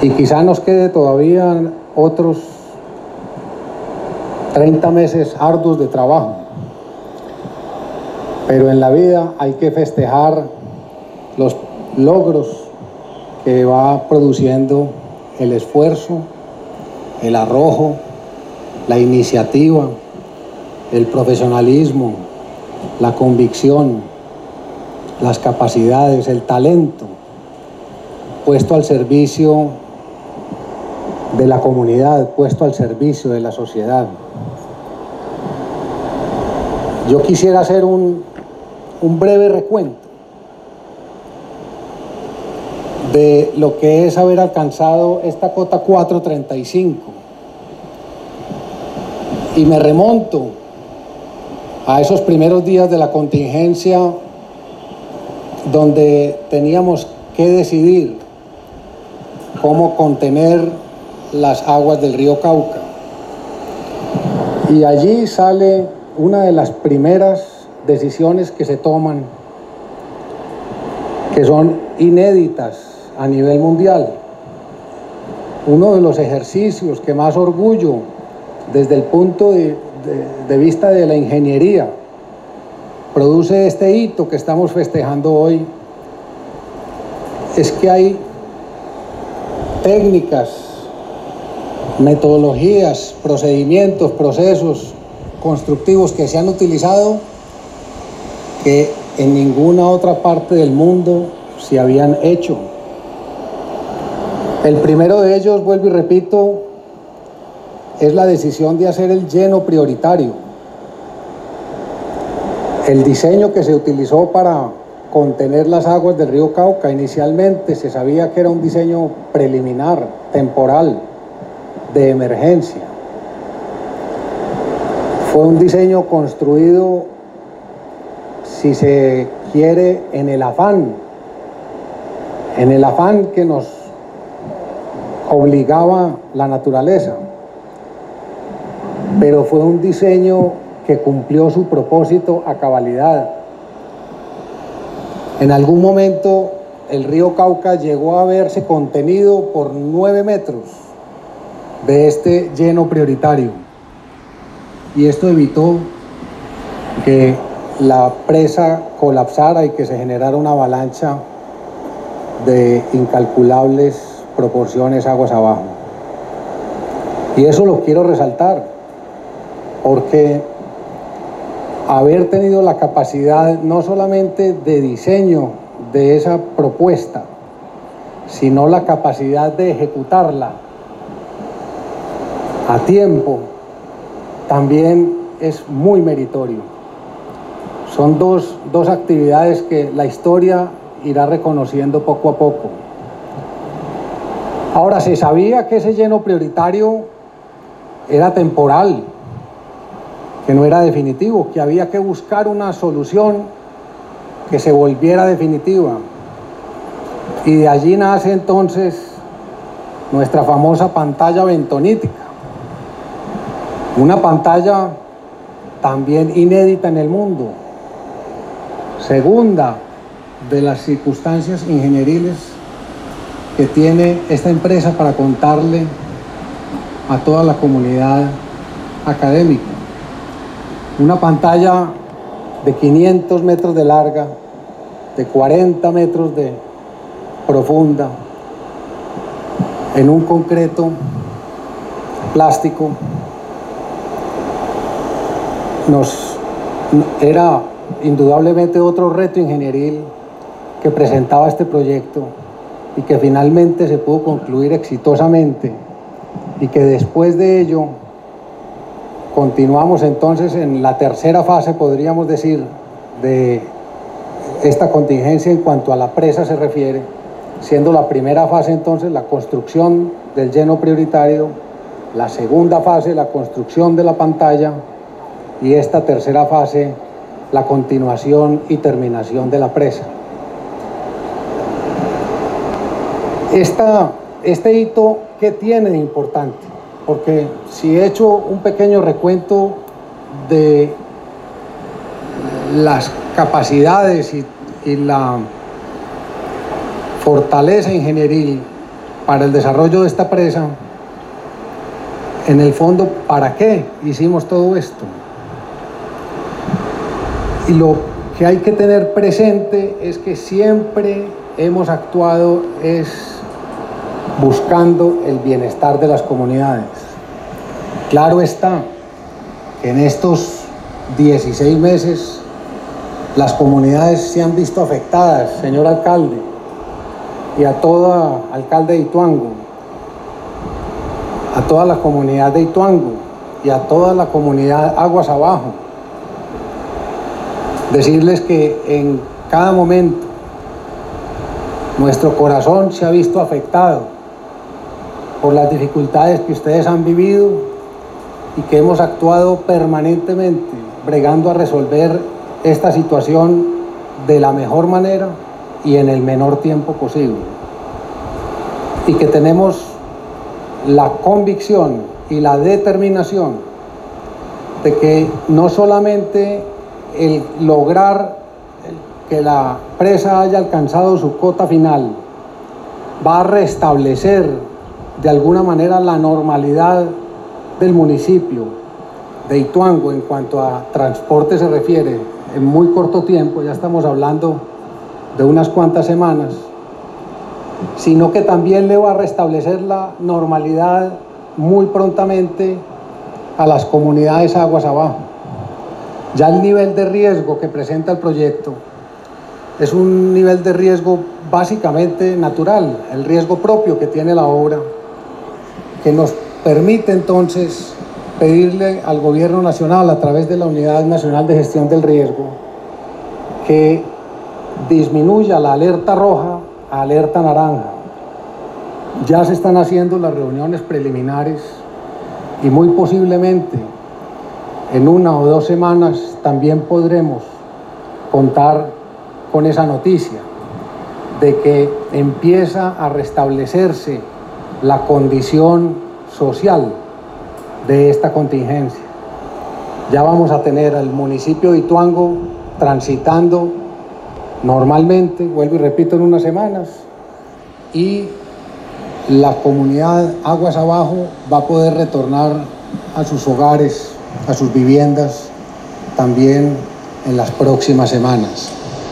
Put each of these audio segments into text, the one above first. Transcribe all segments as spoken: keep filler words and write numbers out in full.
Y quizá nos quede todavía otros treinta meses arduos de trabajo. Pero en la vida hay que festejar los logros que va produciendo el esfuerzo, el arrojo, la iniciativa, el profesionalismo, la convicción, las capacidades, el talento puesto al servicio de la comunidad, puesto al servicio de la sociedad. Yo quisiera hacer un, un breve recuento de lo que es haber alcanzado esta cota cuatrocientos treinta y cinco. Y me remonto a esos primeros días de la contingencia donde teníamos que decidir cómo contener las aguas del río Cauca. Y allí sale una de las primeras decisiones que se toman, que son inéditas a nivel mundial. Uno de los ejercicios que más orgullo desde el punto de, de, de vista de la ingeniería produce este hito que estamos festejando hoy, es que hay técnicas, metodologías, procedimientos, procesos constructivos que se han utilizado que en ninguna otra parte del mundo se habían hecho. El primero de ellos, vuelvo y repito, es la decisión de hacer el lleno prioritario. El diseño que se utilizó para contener las aguas del río Cauca, inicialmente se sabía que era un diseño preliminar, temporal, de emergencia. Fue un diseño construido, si se quiere, en el afán, en el afán que nos obligaba la naturaleza, pero fue un diseño que cumplió su propósito a cabalidad. En algún momento el río Cauca llegó a verse contenido por nueve metros de este lleno prioritario, y esto evitó que la presa colapsara y que se generara una avalancha de incalculables proporciones aguas abajo. Y eso lo quiero resaltar, porque haber tenido la capacidad no solamente de diseño de esa propuesta, sino la capacidad de ejecutarla a tiempo, también es muy meritorio. Son dos, dos actividades que la historia irá reconociendo poco a poco. Ahora, se sabía que ese lleno prioritario era temporal, que no era definitivo, que había que buscar una solución que se volviera definitiva. Y de allí nace entonces nuestra famosa pantalla bentonítica, una pantalla también inédita en el mundo, segunda de las circunstancias ingenieriles que tiene esta empresa para contarle a toda la comunidad académica. Una pantalla de quinientos metros de larga, de cuarenta metros de profunda, en un concreto plástico. Nos era indudablemente otro reto ingenieril que presentaba este proyecto y que finalmente se pudo concluir exitosamente, y que después de ello continuamos entonces en la tercera fase, podríamos decir, de esta contingencia en cuanto a la presa se refiere, siendo la primera fase entonces la construcción del lleno prioritario, la segunda fase la construcción de la pantalla, y esta tercera fase la continuación y terminación de la presa. Esta, este hito, ¿qué tiene de importante? Porque si he hecho un pequeño recuento de las capacidades y, y la fortaleza ingenieril para el desarrollo de esta presa, en el fondo, ¿para qué hicimos todo esto? Y lo que hay que tener presente es que siempre hemos actuado es buscando el bienestar de las comunidades. Claro está que en estos dieciséis meses las comunidades se han visto afectadas, señor alcalde, y a todo alcalde de Ituango, a toda la comunidad de Ituango y a toda la comunidad aguas abajo. Decirles que en cada momento nuestro corazón se ha visto afectado por las dificultades que ustedes han vivido y que hemos actuado permanentemente bregando a resolver esta situación de la mejor manera y en el menor tiempo posible. Y que tenemos la convicción y la determinación de que no solamente el lograr que la presa haya alcanzado su cota final va a restablecer de alguna manera la normalidad del municipio de Ituango en cuanto a transporte se refiere en muy corto tiempo, ya estamos hablando de unas cuantas semanas, sino que también le va a restablecer la normalidad muy prontamente a las comunidades aguas abajo. Ya el nivel de riesgo que presenta el proyecto es un nivel de riesgo básicamente natural, el riesgo propio que tiene la obra, que nos permite entonces pedirle al Gobierno Nacional, a través de la Unidad Nacional de Gestión del Riesgo, que disminuya la alerta roja a alerta naranja. Ya se están haciendo las reuniones preliminares y muy posiblemente en una o dos semanas también podremos contar con esa noticia de que empieza a restablecerse la condición social de esta contingencia. Ya vamos a tener al municipio de Ituango transitando normalmente, vuelvo y repito, en unas semanas, y la comunidad aguas abajo va a poder retornar a sus hogares, a sus viviendas, también en las próximas semanas.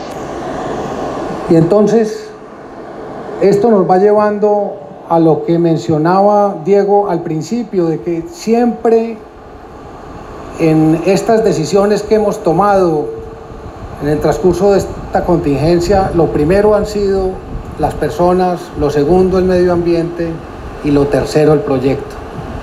Y entonces, esto nos va llevando a lo que mencionaba Diego al principio, de que siempre en estas decisiones que hemos tomado en el transcurso de esta contingencia, lo primero han sido las personas, lo segundo el medio ambiente y lo tercero el proyecto.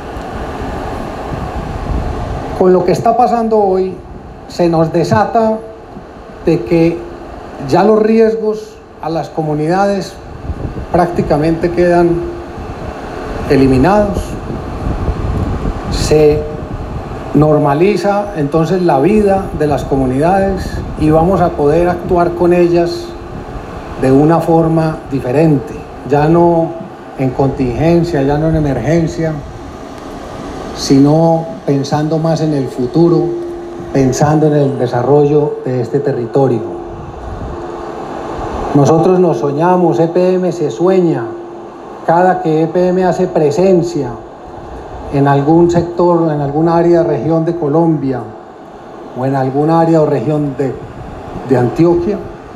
Con lo que está pasando hoy, se nos desata de que ya los riesgos a las comunidades prácticamente quedan eliminados. Se normaliza entonces la vida de las comunidades y vamos a poder actuar con ellas de una forma diferente, ya no en contingencia, ya no en emergencia, sino pensando más en el futuro, pensando en el desarrollo de este territorio. Nosotros nos soñamos, E P M se sueña, cada que E P M hace presencia en algún sector, en alguna área, región de Colombia, o en algún área o región de, de Antioquia,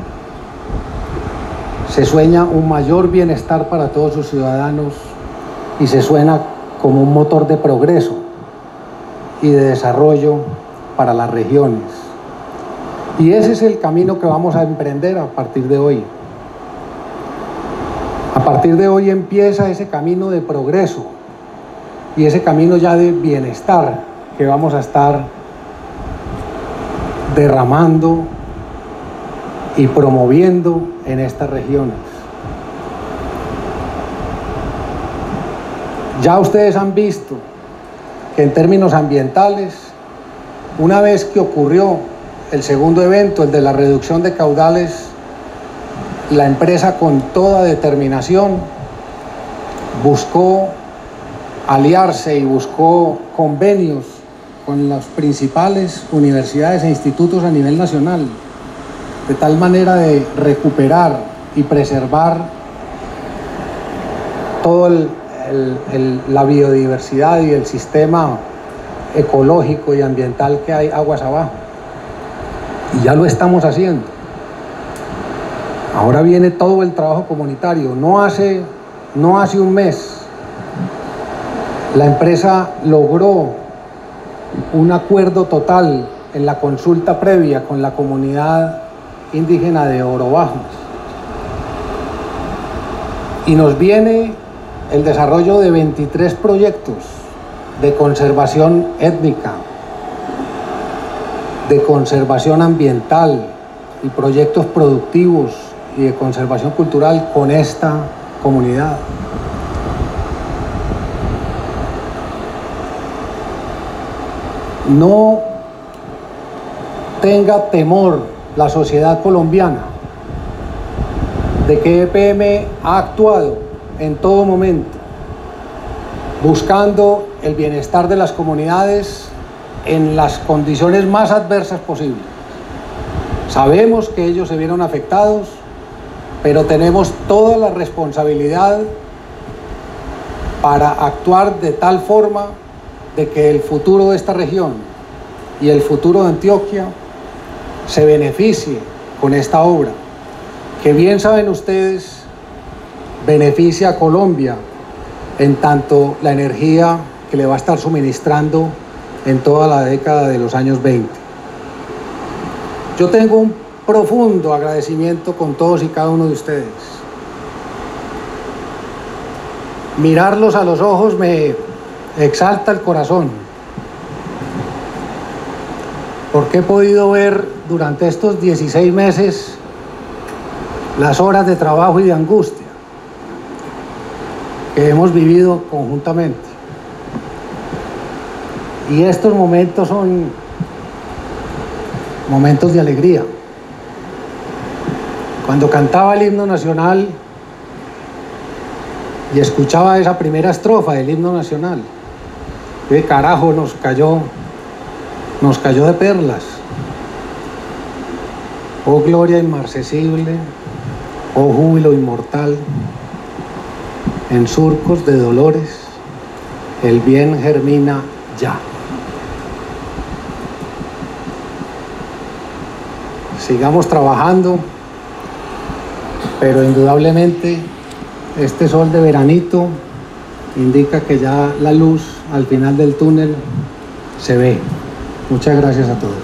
se sueña un mayor bienestar para todos sus ciudadanos y se suena como un motor de progreso y de desarrollo para las regiones. Y ese es el camino que vamos a emprender a partir de hoy. A partir de hoy empieza ese camino de progreso y ese camino ya de bienestar que vamos a estar derramando y promoviendo en estas regiones. Ya ustedes han visto que en términos ambientales, una vez que ocurrió el segundo evento, el de la reducción de caudales, la empresa con toda determinación buscó aliarse y buscó convenios con las principales universidades e institutos a nivel nacional, de tal manera de recuperar y preservar toda la biodiversidad y el sistema ecológico y ambiental que hay aguas abajo. Y ya lo estamos haciendo. Ahora viene todo el trabajo comunitario. No hace, no hace un mes la empresa logró un acuerdo total en la consulta previa con la comunidad indígena de Oro Bajo. Y nos viene el desarrollo de veintitrés proyectos de conservación étnica, de conservación ambiental y proyectos productivos y de conservación cultural con esta comunidad. No tenga temor la sociedad colombiana de que E P M ha actuado en todo momento buscando el bienestar de las comunidades en las condiciones más adversas posibles. Sabemos que ellos se vieron afectados, pero tenemos toda la responsabilidad para actuar de tal forma de que el futuro de esta región y el futuro de Antioquia se beneficie con esta obra, que bien saben ustedes, beneficia a Colombia en tanto la energía que le va a estar suministrando en toda la década de los años veinte. Yo tengo un profundo agradecimiento con todos y cada uno de ustedes. Mirarlos a los ojos me exalta el corazón, porque he podido ver durante estos dieciséis meses las horas de trabajo y de angustia que hemos vivido conjuntamente. Y estos momentos son momentos de alegría. Cuando cantaba el himno nacional y escuchaba esa primera estrofa del himno nacional, qué carajo nos cayó, nos cayó de perlas. Oh gloria inmarcesible, oh júbilo inmortal, en surcos de dolores el bien germina ya. Sigamos trabajando, pero indudablemente este sol de veranito indica que ya la luz al final del túnel se ve. Muchas gracias a todos.